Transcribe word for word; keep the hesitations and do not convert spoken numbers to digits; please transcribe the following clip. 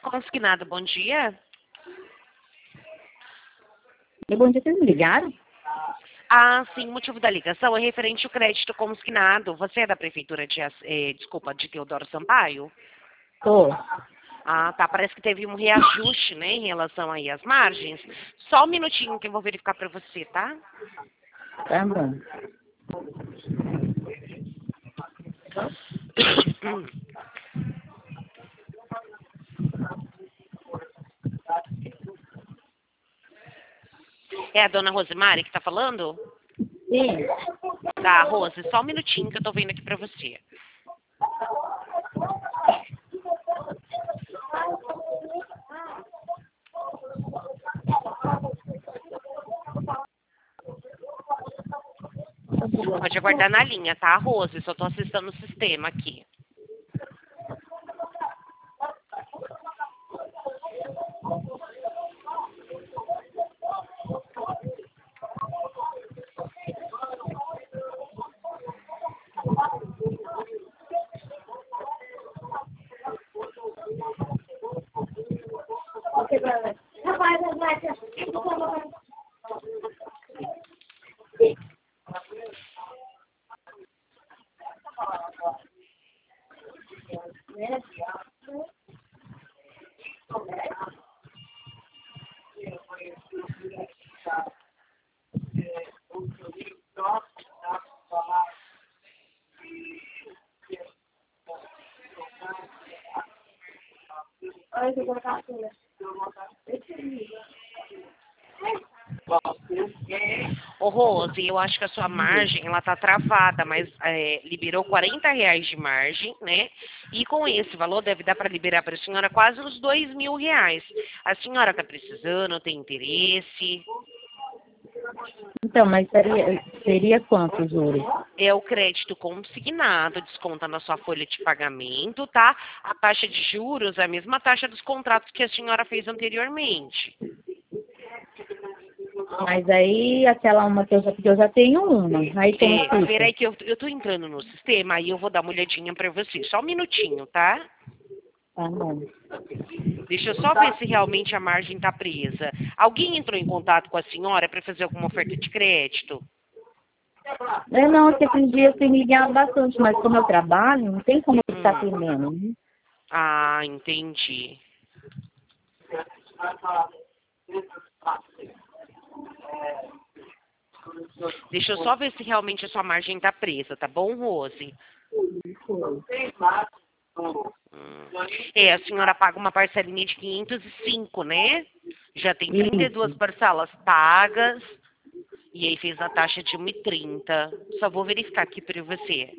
Consignado, bom dia. E bom dia, vocês me ligaram? Ah, sim, o motivo da ligação é referente ao crédito consignado. Você é da prefeitura de, As- eh, desculpa, de Teodoro Sampaio? Tô. Ah, tá, parece que teve um reajuste, né, em relação aí às margens. Só um minutinho que eu vou verificar para você, tá? Tá bom. É a dona Rosemary que tá falando? Sim. Tá, Rose, só um minutinho que eu tô vendo aqui para você. Pode aguardar na linha, tá, Rose? Só tô acessando o sistema aqui. Ô, Rose, eu acho que a sua margem, ela tá travada, mas é, liberou quarenta reais de margem, né? E com esse valor deve dar para liberar para a senhora quase uns dois mil reais. A senhora tá precisando, tem interesse? Então, mas seria, seria quanto, juros? É o crédito consignado, desconta na sua folha de pagamento, tá? A taxa de juros é a mesma taxa dos contratos que a senhora fez anteriormente. Mas aí, aquela uma que eu já, porque eu já tenho uma. Aí como É, fica? peraí que eu, eu tô entrando no sistema, aí eu vou dar uma olhadinha pra você. Só um minutinho, tá? Tá bom. Deixa eu só ver se realmente a margem tá presa. Alguém entrou em contato com a senhora para fazer alguma oferta de crédito? É, não, que esses dias tem me ligado bastante, mas como eu trabalho, não tem como eu ficar Hum. atendendo. Né? Ah, entendi. Deixa eu só ver se realmente a sua margem tá presa, tá bom, Rose? Hum. É, a senhora paga uma parcelinha de quinhentos e cinco, né? Já tem trinta e duas Isso. parcelas pagas. E aí fez a taxa de um e trinta. Só vou verificar aqui para você.